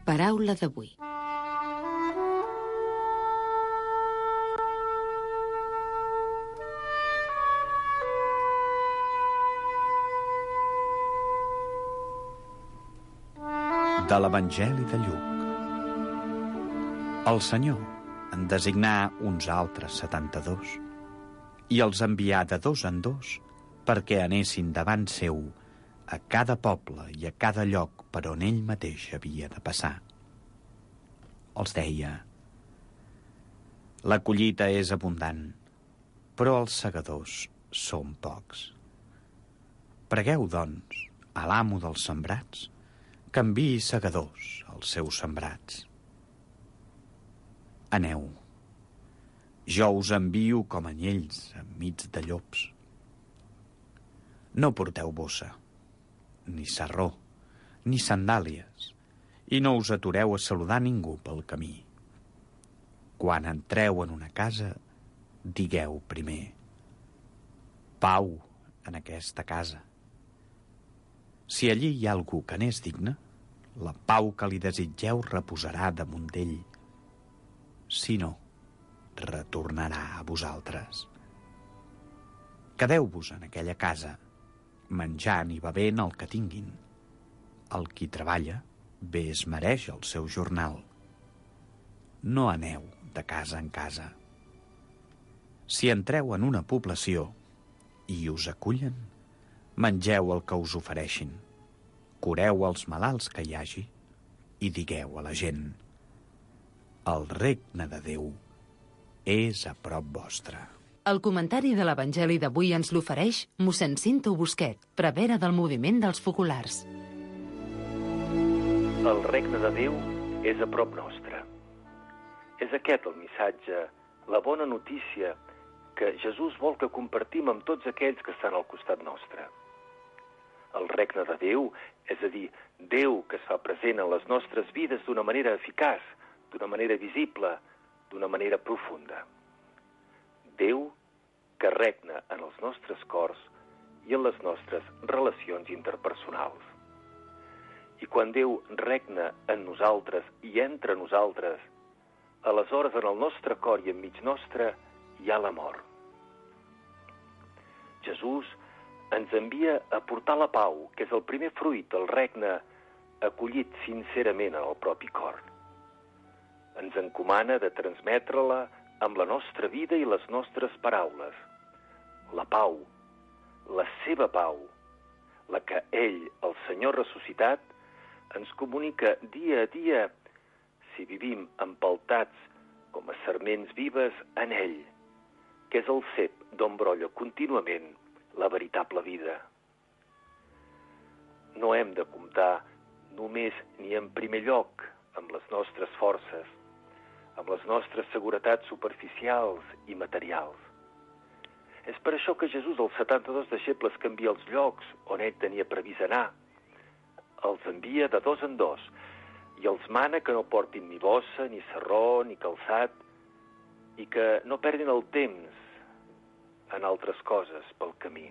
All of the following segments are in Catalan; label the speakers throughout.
Speaker 1: Paraula d'avui.
Speaker 2: De l'Evangeli de Lluc. El Senyor en designà uns altres 72 i els envià de dos en dos perquè anessin davant seu a cada poble i a cada lloc per on ell mateix havia de passar. Els deia: la collita és abundant, però els segadors són pocs. Pregueu, doncs, a l'amo dels sembrats que enviï segadors als seus sembrats. Aneu, jo us envio com anyells enmig de llops. No porteu bossa, ni sarró, ni sandàlies, i no us atureu a saludar ningú pel camí. Quan entreu en una casa, digueu primer: pau en aquesta casa. Si allí hi ha algú que n'és digne, la pau que li desitgeu reposarà damunt d'ell. Si no, retornarà a vosaltres. Quedeu-vos en aquella casa, menjant i bevent el que tinguin. El qui treballa, bé es mereix el seu jornal. No aneu de casa en casa. Si entreu en una població i us acullen, mengeu el que us ofereixin, cureu els malalts que hi hagi i digueu a la gent: el regne de Déu és a prop vostre.
Speaker 1: El comentari de l'Evangeli d'avui ens l'ofereix mossèn Cinto Busquet, prevere del moviment dels focolars.
Speaker 3: El regne de Déu és a prop nostre. És aquest el missatge, la bona notícia que Jesús vol que compartim amb tots aquells que estan al costat nostre. El regne de Déu, és a dir, Déu que es fa present en les nostres vides d'una manera eficaç, d'una manera visible, d'una manera profunda. Déu que regna en els nostres cors i en les nostres relacions interpersonals. I quan Déu regna en nosaltres i entre nosaltres, aleshores en el nostre cor i enmig nostre hi ha l'amor. Jesús ens envia a portar la pau, que és el primer fruit del regne acollit sincerament en el propi cor. Ens encomana de transmetre-la amb la nostra vida i les nostres paraules. La pau, la seva pau, la que ell, el Senyor ressuscitat, ens comunica dia a dia si vivim empeltats com a sarments vives en ell, que és el cep d'on brolla contínuament la veritable vida. No hem de comptar només ni en primer lloc amb les nostres forces, amb les nostres seguretats superficials i materials. És per això que Jesús, els 72 deixebles que envia als llocs on ell tenia previst anar, els envia de dos en dos i els mana que no portin ni bossa, ni sarró, ni calçat i que no perdin el temps en altres coses pel camí.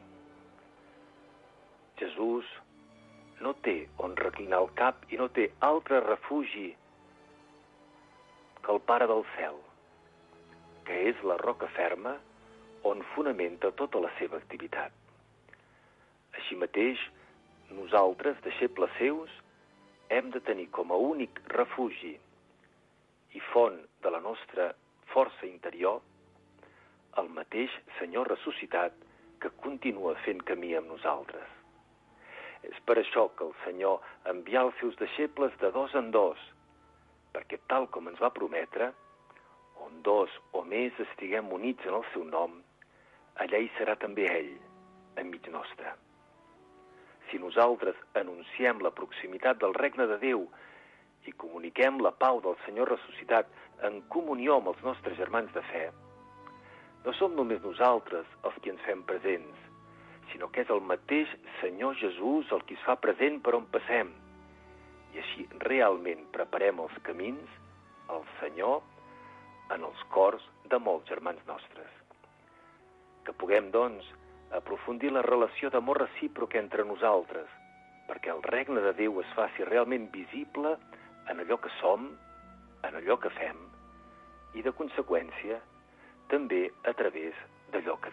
Speaker 3: Jesús no té on reclinar el cap i no té altre refugi que el Pare del Cel, que és la roca ferma on fonamenta tota la seva activitat. Així mateix, nosaltres, deixebles seus, hem de tenir com a únic refugi i font de la nostra força interior el mateix Senyor ressuscitat que continua fent camí amb nosaltres. És per això que el Senyor envià els seus deixebles de dos en dos, perquè tal com ens va prometre, on dos o més estiguem units en el seu nom, allà hi serà també ell, enmig nostre. Si nosaltres anunciem la proximitat del regne de Déu i comuniquem la pau del Senyor ressuscitat en comunió amb els nostres germans de fe, no som només nosaltres els qui ens fem presents, sinó que és el mateix Senyor Jesús el qui es fa present per on passem. I així realment preparem els camins al Senyor en els cors de molts germans nostres. Que puguem, doncs, aprofundir la relació d'amor recíproc entre nosaltres, perquè el regne de Déu es faci realment visible en allò que som, en allò que fem i, de conseqüència, també a través d'allò que